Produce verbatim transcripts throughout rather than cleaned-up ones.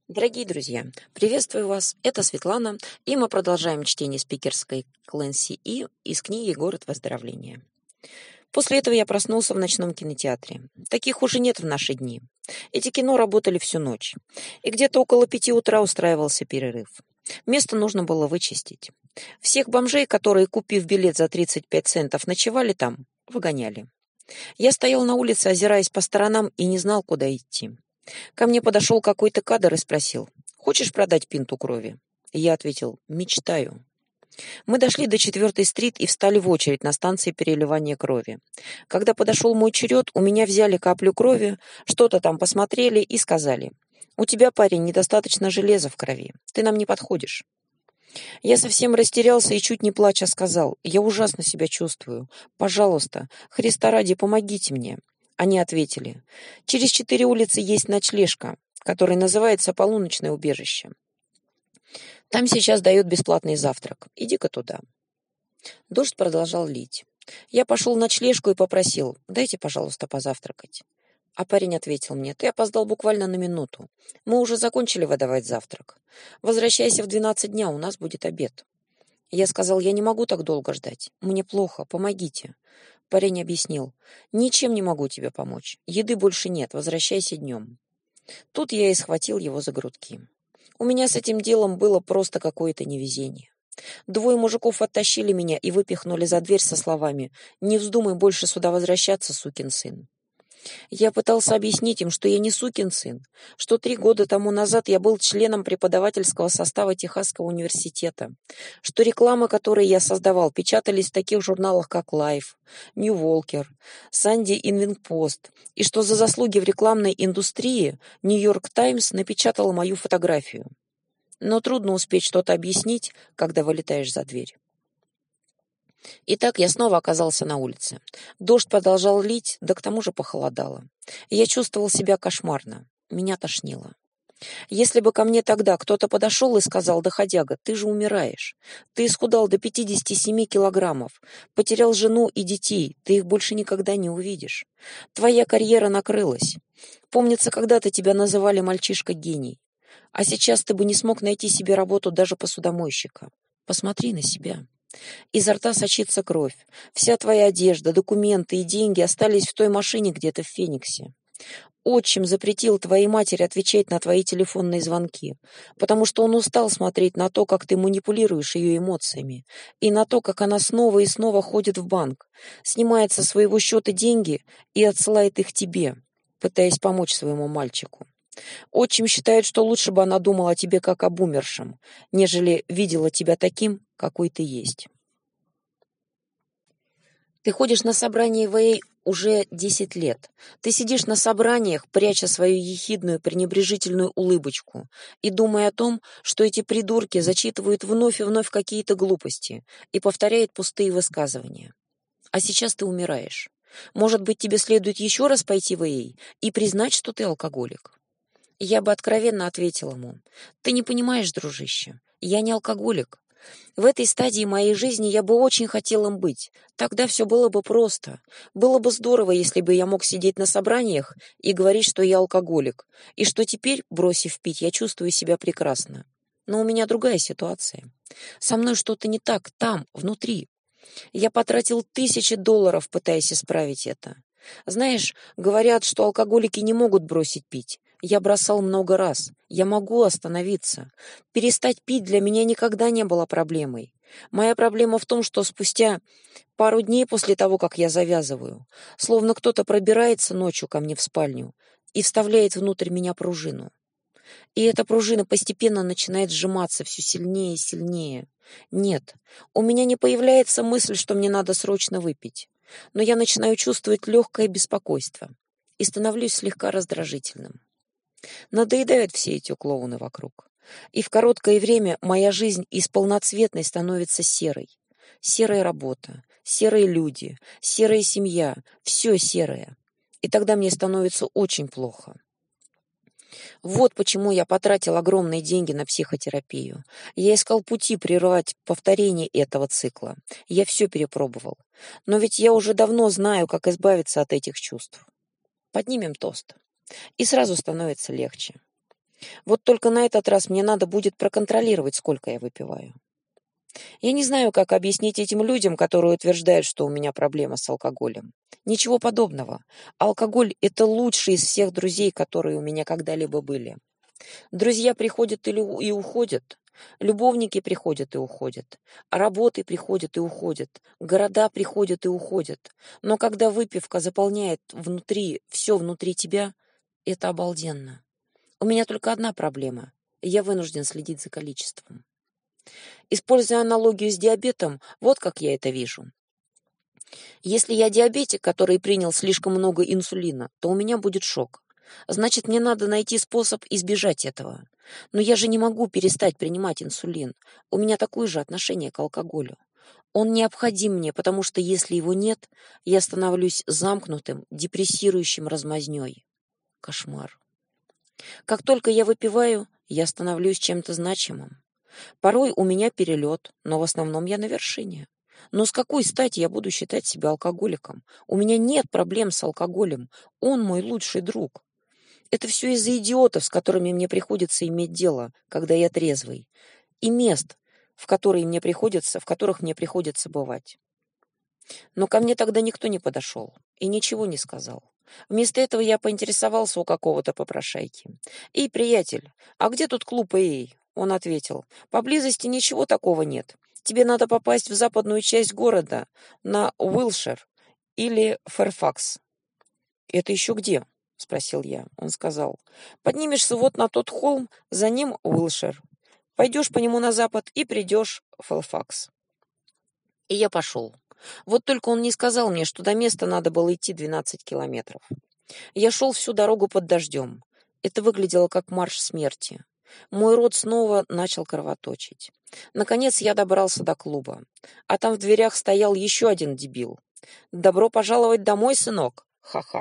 Дорогие друзья, приветствую вас. Это Светлана, и мы продолжаем чтение спикерской Clancy И из книги «Город выздоровления». После этого я проснулся в ночном кинотеатре. Таких уже нет в наши дни. Эти кино работали всю ночь. И где-то около пяти утра устраивался перерыв. Место нужно было вычистить. Всех бомжей, которые, купив билет за тридцать пять центов, ночевали там, выгоняли. Я стоял на улице, озираясь по сторонам, и не знал, куда идти. Ко мне подошел какой-то кадр и спросил: «Хочешь продать пинту крови?» И я ответил: «Мечтаю». Мы дошли до четвертой стрит и встали в очередь на станции переливания крови. Когда подошел мой черед, у меня взяли каплю крови, что-то там посмотрели и сказали: «У тебя, парень, недостаточно железа в крови, ты нам не подходишь». Я совсем растерялся и, чуть не плача, сказал: «Я ужасно себя чувствую. Пожалуйста, Христа ради, помогите мне». Они ответили: «Через четыре улицы есть ночлежка, которая называется «Полуночное убежище». Там сейчас дают бесплатный завтрак. Иди-ка туда». Дождь продолжал лить. Я пошел в ночлежку и попросил: «Дайте, пожалуйста, позавтракать». А парень ответил мне: «Ты опоздал буквально на минуту. Мы уже закончили выдавать завтрак. Возвращайся в двенадцать дня, у нас будет обед». Я сказал: «Я не могу так долго ждать. Мне плохо, помогите». Парень объяснил: «Ничем не могу тебе помочь. Еды больше нет, возвращайся днем». Тут я и схватил его за грудки. У меня с этим делом было просто какое-то невезение. Двое мужиков оттащили меня и выпихнули за дверь со словами: «Не вздумай больше сюда возвращаться, сукин сын». Я пытался объяснить им, что я не сукин сын, что три года тому назад я был членом преподавательского состава Техасского университета, что рекламы, которые я создавал, печатались в таких журналах, как Life, New Walker, Sunday Evening Post, и что за заслуги в рекламной индустрии New York Times напечатала мою фотографию. Но трудно успеть что-то объяснить, когда вылетаешь за дверь. Итак, я снова оказался на улице. Дождь продолжал лить, да к тому же похолодало. И я чувствовал себя кошмарно. Меня тошнило. Если бы ко мне тогда кто-то подошел и сказал: «Доходяга, ты же умираешь. Ты исхудал до пятидесяти семи килограммов, потерял жену и детей, ты их больше никогда не увидишь. Твоя карьера накрылась. Помнится, когда-то тебя называли мальчишка-гений. А сейчас ты бы не смог найти себе работу даже посудомойщика. Посмотри на себя». Изо рта сочится кровь. Вся твоя одежда, документы и деньги остались в той машине где-то в Фениксе. Отчим запретил твоей матери отвечать на твои телефонные звонки, потому что он устал смотреть на то, как ты манипулируешь ее эмоциями, и на то, как она снова и снова ходит в банк, снимает со своего счета деньги и отсылает их тебе, пытаясь помочь своему мальчику. Отчим считает, что лучше бы она думала о тебе как об умершем, нежели видела тебя таким, какой ты есть. Ты ходишь на собрания вэ а уже десять лет. Ты сидишь на собраниях, пряча свою ехидную пренебрежительную улыбочку и думая о том, что эти придурки зачитывают вновь и вновь какие-то глупости и повторяют пустые высказывания. А сейчас ты умираешь. Может быть, тебе следует еще раз пойти в вэ а и признать, что ты алкоголик? Я бы откровенно ответил ему: «Ты не понимаешь, дружище, я не алкоголик. В этой стадии моей жизни я бы очень хотел им быть. Тогда все было бы просто. Было бы здорово, если бы я мог сидеть на собраниях и говорить, что я алкоголик, и что теперь, бросив пить, я чувствую себя прекрасно. Но у меня другая ситуация. Со мной что-то не так там, внутри. Я потратил тысячи долларов, пытаясь исправить это. Знаешь, говорят, что алкоголики не могут бросить пить. Я бросал много раз. Я могу остановиться. Перестать пить для меня никогда не было проблемой. Моя проблема в том, что спустя пару дней после того, как я завязываю, словно кто-то пробирается ночью ко мне в спальню и вставляет внутрь меня пружину. И эта пружина постепенно начинает сжиматься все сильнее и сильнее. Нет, у меня не появляется мысль, что мне надо срочно выпить. Но я начинаю чувствовать легкое беспокойство и становлюсь слегка раздражительным. Надоедают все эти клоуны вокруг. И в короткое время моя жизнь из полноцветной становится серой. Серая работа, серые люди, серая семья, все серое. И тогда мне становится очень плохо. Вот почему я потратил огромные деньги на психотерапию. Я искал пути прервать повторение этого цикла. Я все перепробовал. Но ведь я уже давно знаю, как избавиться от этих чувств. Поднимем тост. И сразу становится легче. Вот только на этот раз мне надо будет проконтролировать, сколько я выпиваю. Я не знаю, как объяснить этим людям, которые утверждают, что у меня проблема с алкоголем. Ничего подобного. Алкоголь — это лучший из всех друзей, которые у меня когда-либо были. Друзья приходят или у- и уходят. Любовники приходят и уходят. Работы приходят и уходят. Города приходят и уходят. Но когда выпивка заполняет внутри, все внутри тебя, это обалденно. У меня только одна проблема. Я вынужден следить за количеством. Используя аналогию с диабетом, вот как я это вижу. Если я диабетик, который принял слишком много инсулина, то у меня будет шок. Значит, мне надо найти способ избежать этого. Но я же не могу перестать принимать инсулин. У меня такое же отношение к алкоголю. Он необходим мне, потому что если его нет, я становлюсь замкнутым, депрессирующим размазнёй. Кошмар. Как только я выпиваю, я становлюсь чем-то значимым. Порой у меня перелет, но в основном я на вершине. Но с какой стати я буду считать себя алкоголиком? У меня нет проблем с алкоголем. Он мой лучший друг. Это все из-за идиотов, с которыми мне приходится иметь дело, когда я трезвый, и мест, в которые мне приходится, в которых мне приходится бывать. Но ко мне тогда никто не подошел и ничего не сказал. Вместо этого я поинтересовался у какого-то попрошайки. «Эй, приятель, а где тут клуб Эй?» Он ответил: «Поблизости ничего такого нет. Тебе надо попасть в западную часть города, на Уилшир или Фэрфакс». «Это еще где?» — спросил я. Он сказал: «Поднимешься вот на тот холм, за ним Уилшир. Пойдешь по нему на запад и придешь в Фэлфакс». И я пошел. Вот только он не сказал мне, что до места надо было идти двенадцать километров. Я шел всю дорогу под дождем. Это выглядело как марш смерти. Мой рот снова начал кровоточить. Наконец я добрался до клуба. А там в дверях стоял еще один дебил. «Добро пожаловать домой, сынок!» Ха-ха.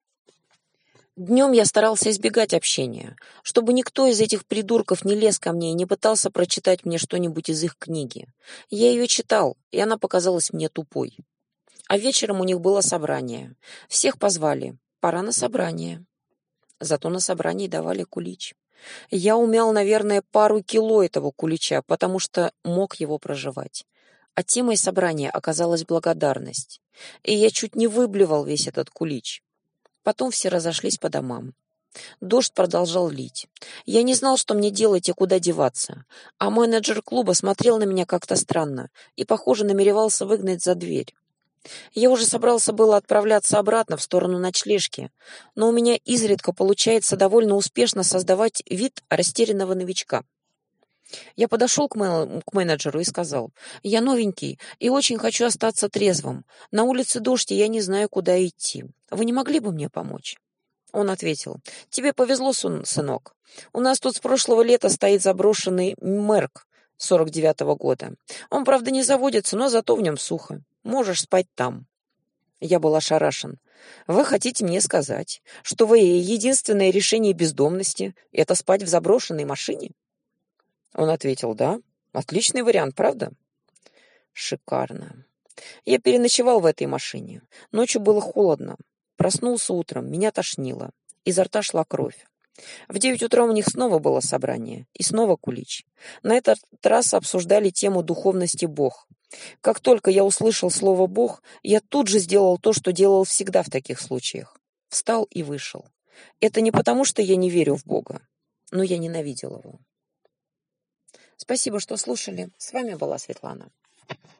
Днем я старался избегать общения, чтобы никто из этих придурков не лез ко мне и не пытался прочитать мне что-нибудь из их книги. Я ее читал, и она показалась мне тупой. А вечером у них было собрание. Всех позвали. Пора на собрание. Зато на собрании давали кулич. Я умял, наверное, пару кило этого кулича, потому что мог его проживать. А темой собрания оказалась благодарность. И я чуть не выблевал весь этот кулич. Потом все разошлись по домам. Дождь продолжал лить. Я не знал, что мне делать и куда деваться. А менеджер клуба смотрел на меня как-то странно и, похоже, намеревался выгнать за дверь. Я уже собрался было отправляться обратно в сторону ночлежки, но у меня изредка получается довольно успешно создавать вид растерянного новичка. Я подошел к, мэ- к менеджеру и сказал: «Я новенький и очень хочу остаться трезвым. На улице дождь, и я не знаю, куда идти. Вы не могли бы мне помочь?» Он ответил: «Тебе повезло, сын- сынок. У нас тут с прошлого лета стоит заброшенный Мерк сорок девятого года. Он, правда, не заводится, но зато в нем сухо. Можешь спать там». Я был ошарашен. «Вы хотите мне сказать, что вы единственное решение бездомности — это спать в заброшенной машине?» Он ответил: «Да, отличный вариант, правда?» Шикарно. Я переночевал в этой машине. Ночью было холодно. Проснулся утром, меня тошнило. Изо рта шла кровь. В девять утра у них снова было собрание. И снова кулич. На этот раз обсуждали тему духовности Бог. Как только я услышал слово «Бог», я тут же сделал то, что делал всегда в таких случаях. Встал и вышел. Это не потому, что я не верю в Бога, но я ненавидел его. Спасибо, что слушали. С вами была Светлана.